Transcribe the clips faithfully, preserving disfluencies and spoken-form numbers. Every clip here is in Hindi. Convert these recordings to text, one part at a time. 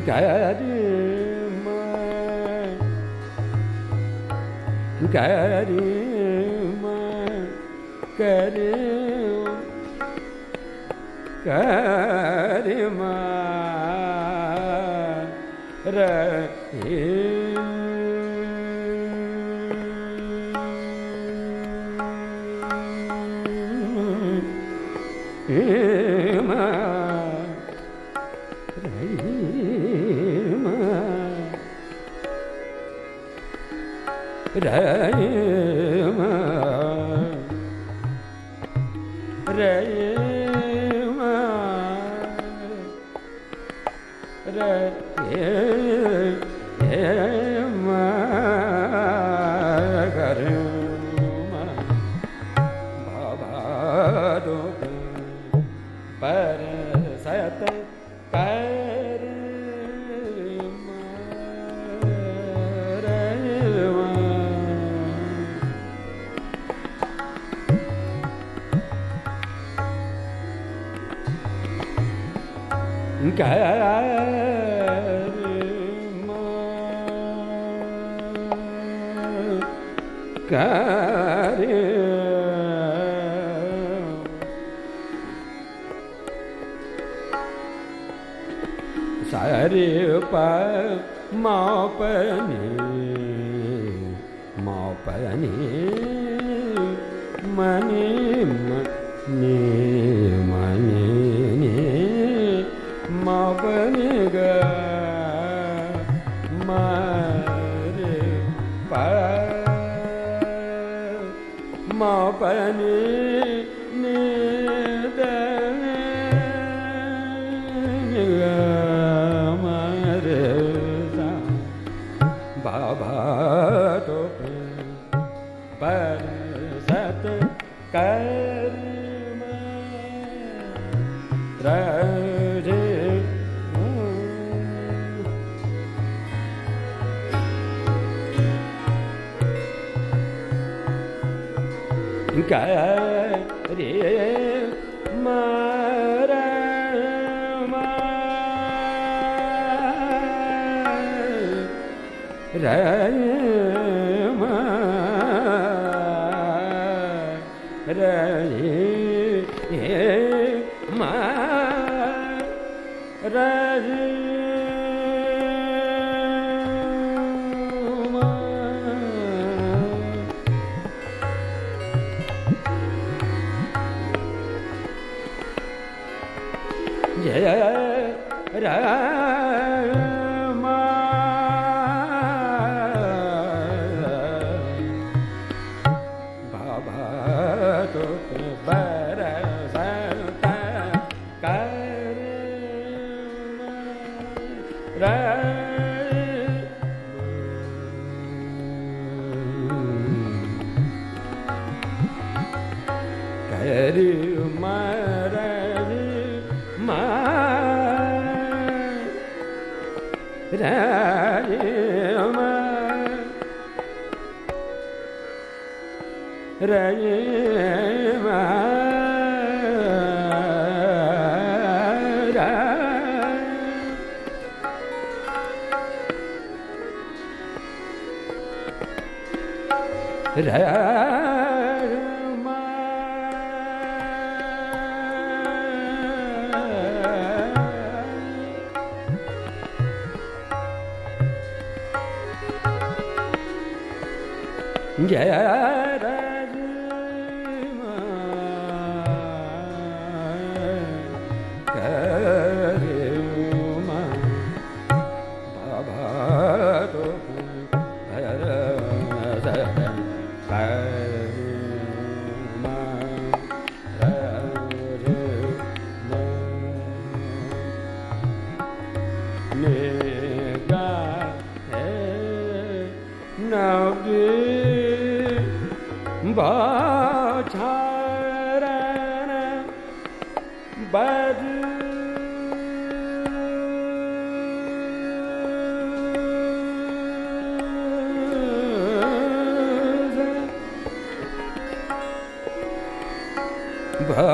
gari ma gari ma gari gari ma ra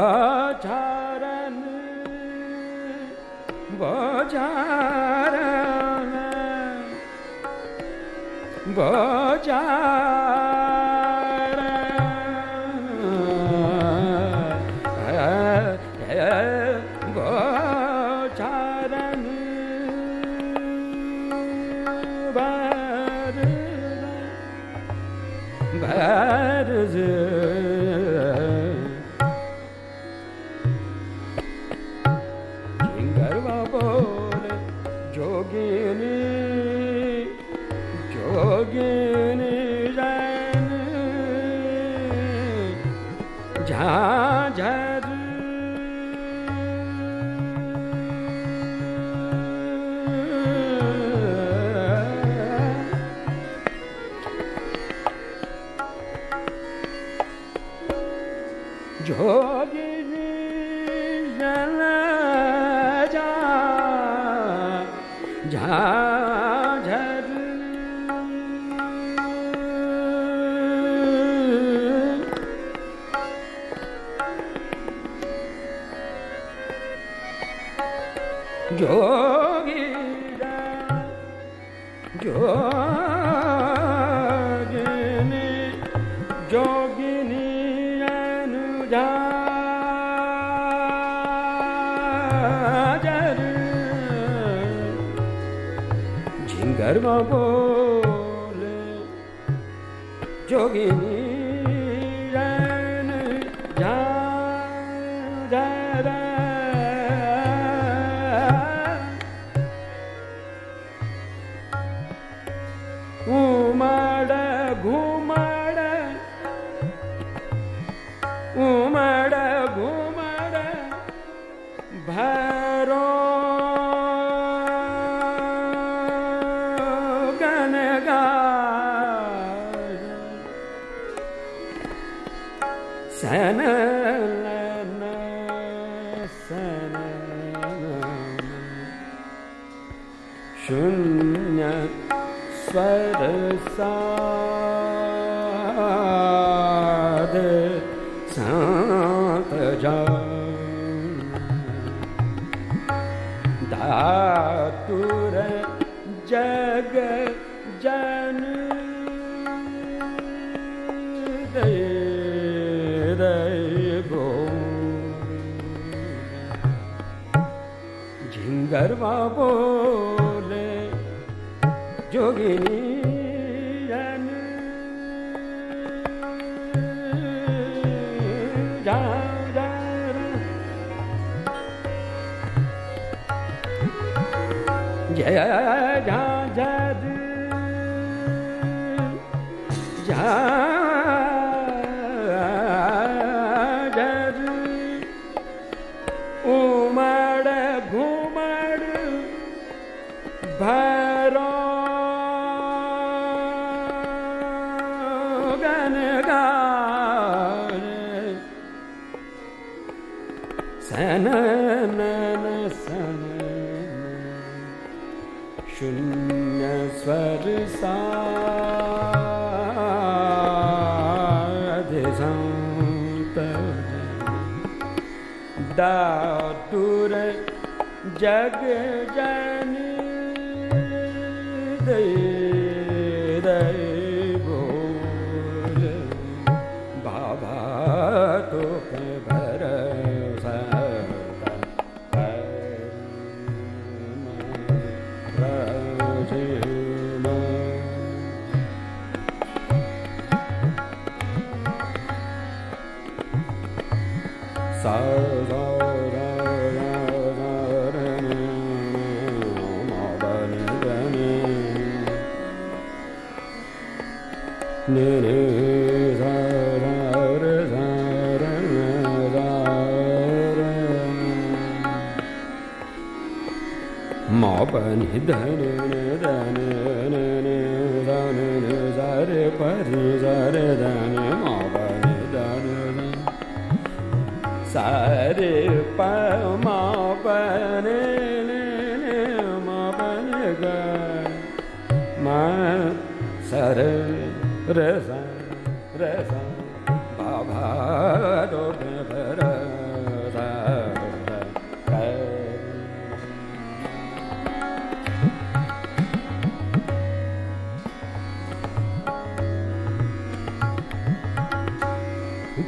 Bhajaran Bhajaran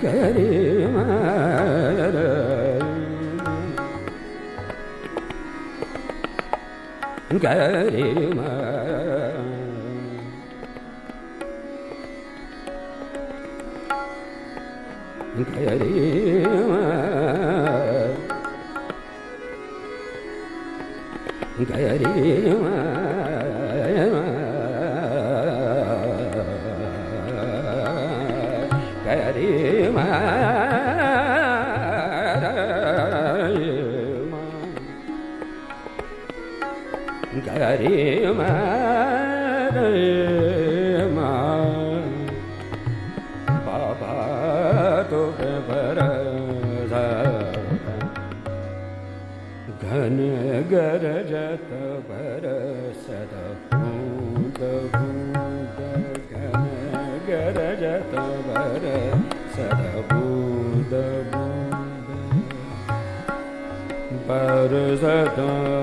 gari ma ra gari ma gari ma gari ma gari ma gari ma ma baba to barasa घन गरजत बरसत बूंद बूंद घन गरजत बरसत बूंद बूंद बरसत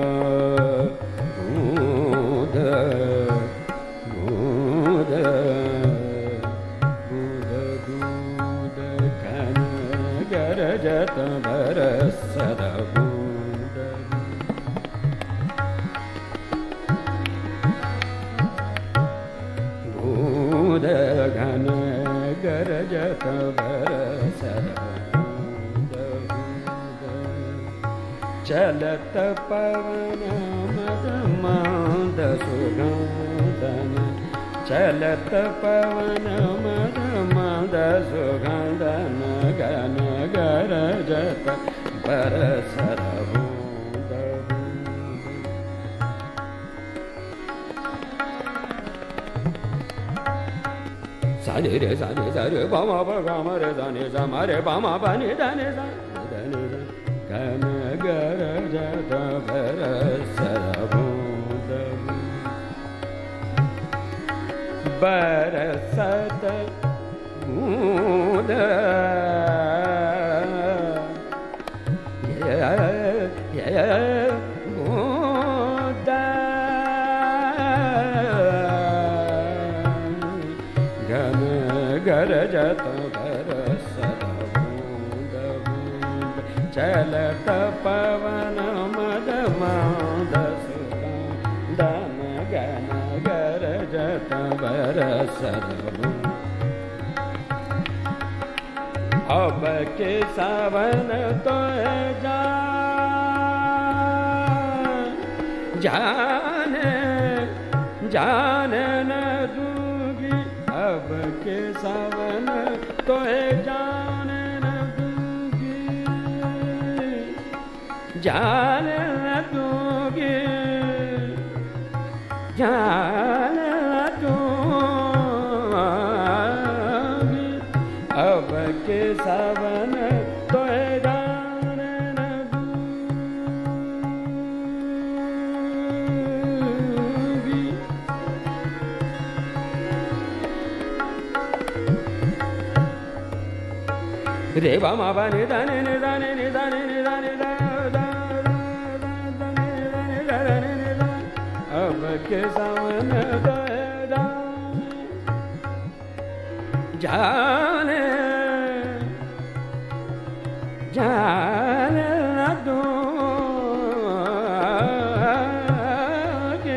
बूंद बूंद बूंद बूंद घन गरजत बरसत बूंद बूंद घन गरजत बरसत बूंद बूंद चलत पवन मद मंद सुगंधन चलत पवन मद मंद सुगंधन घन गरजत बरसत बूंद सारे रे सारे सारे बामा बामा रे दाने सारे बामा बाने दाने दाने घन गरजत बरसत बूंद बरसत बूंद बूंद घन गरजत बरसत बूंद बूंद चलत पवन मद मंद सुगंधन घन गरजत बरसत बूंद अब के सावन तो जान जान न दूंगी अब के सावन तो जान न दूंगी जान न दूंगी जान न दूंगी अब के सावन तो जान न दूंगी रे बामा बाने दाने ने दाने ने दाने ने दाने दा दा दाने दाने दाने ने अब के सावन तो जाने जाने न दूंगी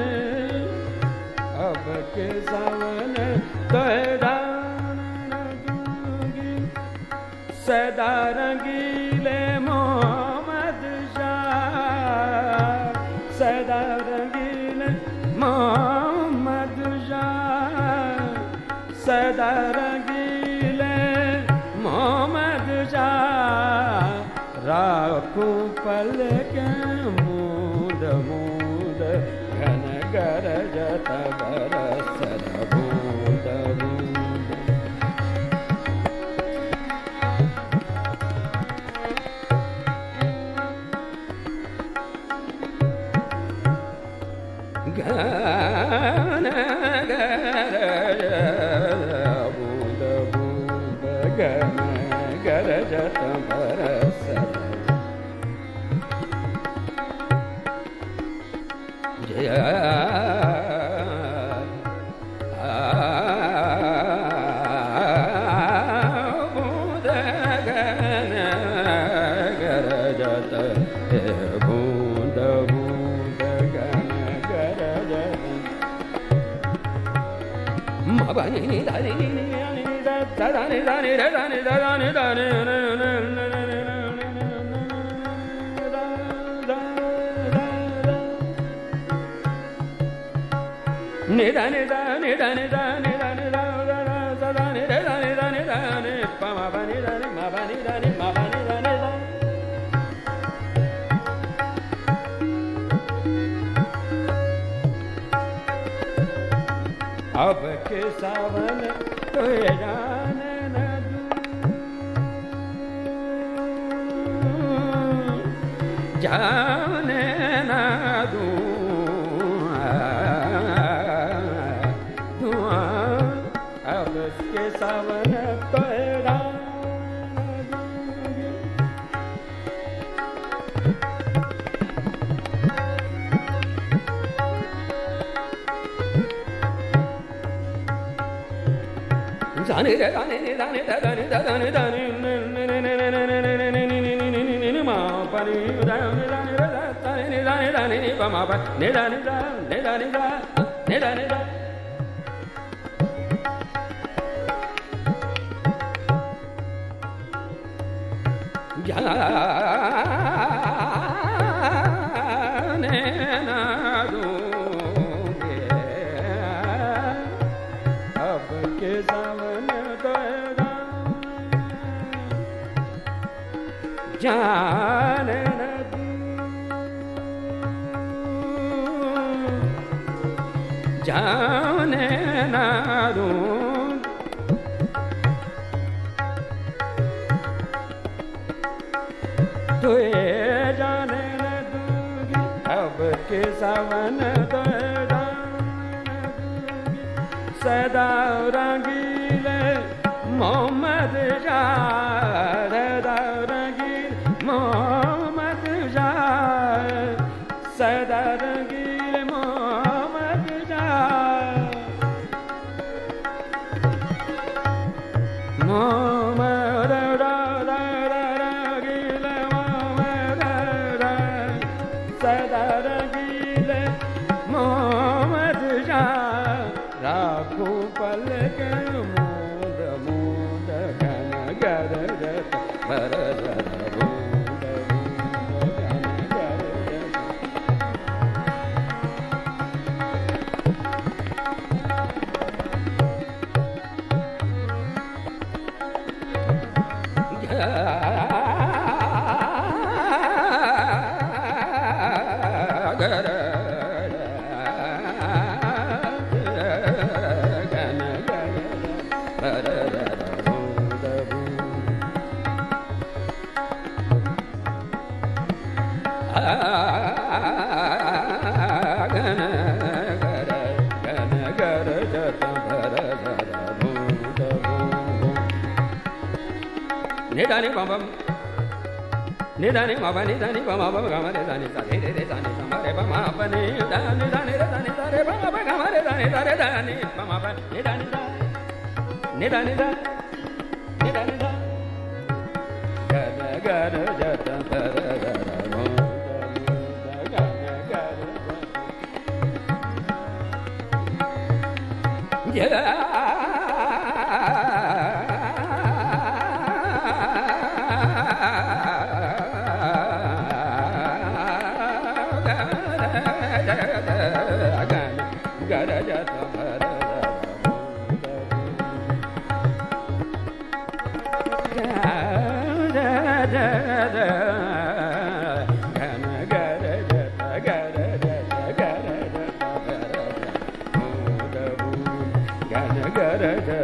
अब के सावन तो दान न दूंगी सदा रंगीले मोहम्मद शाह सदा रंगीले मोहम्मद शाह सदा रंगीले मोहम्मद शाह राखूं पल के मूंद मूंद घन गरजत बरसत बूंद बूंद घन गरजत बूंद बूंद घन गरजत बरसत जय बूंद अब के सावन तो जाने न दूं, जाने न दूं, अब के सावन तो जाने रे जाने रे जाने रे जाने रे जाने रे मा पानी जाने जाने रे जाने जाने जाने रे मा पा ने जाने जाने जाने जाने जाने जाने ना दूंगे अब के सावन जाने न दूं, जाने न दूं, तुए जाने न दूंगी अब के सावन तो जाने न दूंगी सदा रंगीले मोहम्मद शाह मोहम्मद शाह सदा रंगील मोहम्मद शाह मोहम्मद रंगील मोहम्मद सदा रंगील मोहम्मद शाह राखू पल के मूंद मूंद घन गर भर Nidani bam nidani bam nidani bam bam gama nidani sani re sani samare bam bam nidani nidani nidani sare bam bam gama nidani sare nidani bam bam nidani nidani nidani gana gana jata para mo gana gana yeah da da